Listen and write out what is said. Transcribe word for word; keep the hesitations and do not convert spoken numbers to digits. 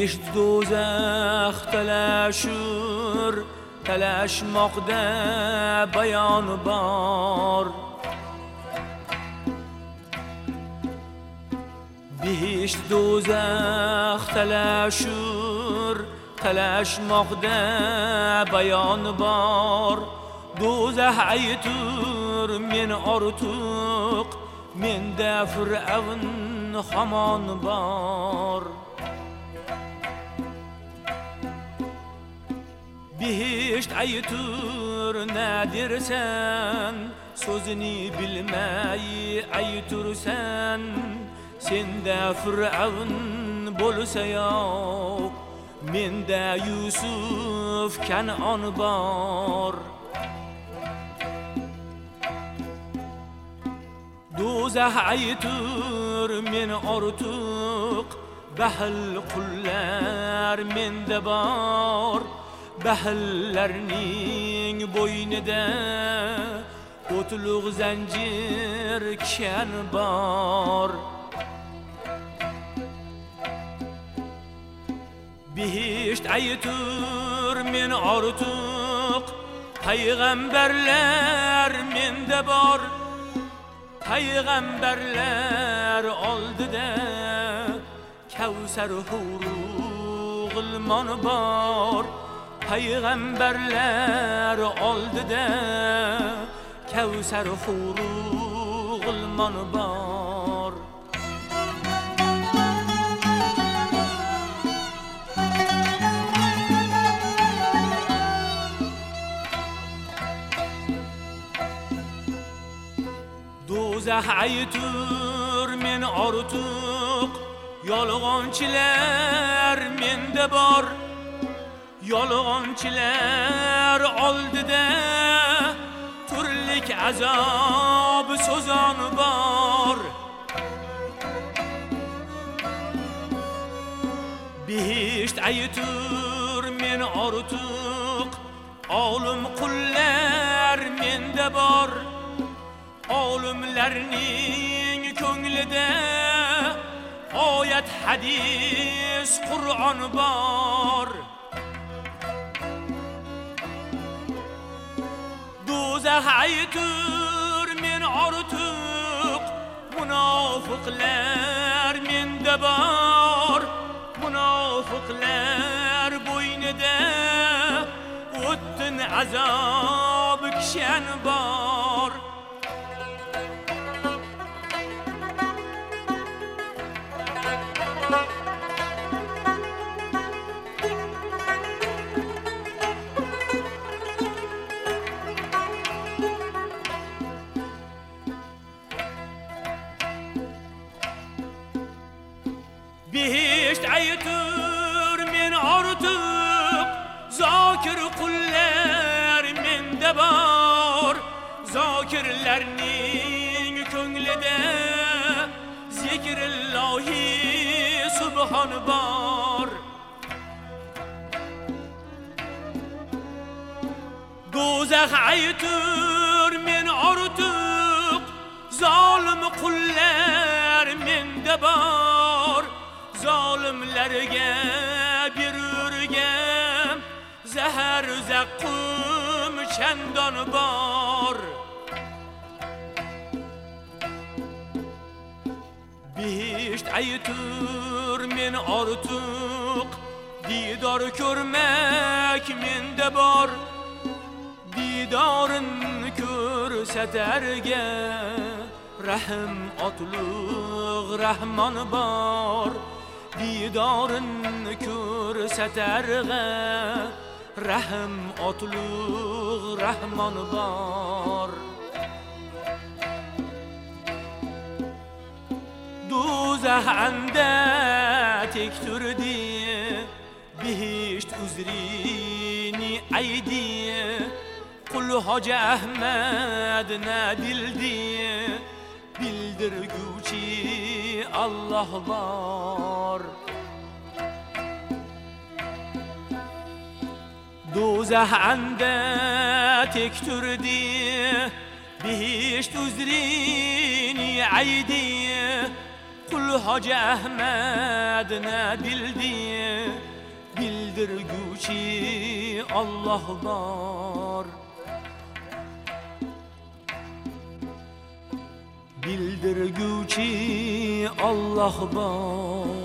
بهشت دوزخ تلاشور تلاشmoqda bayon bor. بهشت دوزخ تلاشور تلاشmoqda bayon bor. Do'zax aytur men ortiq, menda Fir'avn hamon bor. Bihişt aytur ne dersen, sözünü bilmey aytursan, sende Fir'avn bo'lsa yo'q, menda Yusuf Kanon bor. Do'zax aytur men ortiq, bahl qullar menda bor. Bahllarning bo'ynida o'tliq zanjir kishan bor. Bihişt aytur men ortiq, payg'ambarlar menda bor. Payg'ambarlar oldida Kavsar huru g'ilmon bor. Payg'ambarlar oldida Kavsar huru g'ilmon bor. Do'zax aytur men ortiq, yolg'onchilar menda bor. Yolg'onchilar oldida turlik azob so'zon bor. Bihişt aytur men ortiq, olim qullar menda bor. Olimlarning ko'nglida oyat hadis Qur'on bor. Do'zax aytur men ortiq, munofiqlar menda bor. Munofiqlar bo'ynida o'ttin azob kishan bor. Bihişt aytur men ortiq, zokir qullar menda bor. Zokirlarning ko'nglida zikrillohi subhon bor. Do'zax aytur men ortiq, zolim qullar menda bor. Zolimlarga berurgan zahar zaqqum chandon bor. Bihişt aytur men ortiq, didor ko'rmak menda bor. Didorin ko'rsatarga rahm otliq rahmon bor. Didorin ko'rsatarga rahm otliq rahmon bor. Do'zax anda tek turdi, bihişt uzrini aydi. Qul Hoca Ahmad na bildi, bildirguvchi Allah bor. Do'zax anda tek turdi, bihişt uzrini aydi. Kul Hoca Ahmed ne bildi, bildirgüçi Allah var. Bildirgüçi Allah var.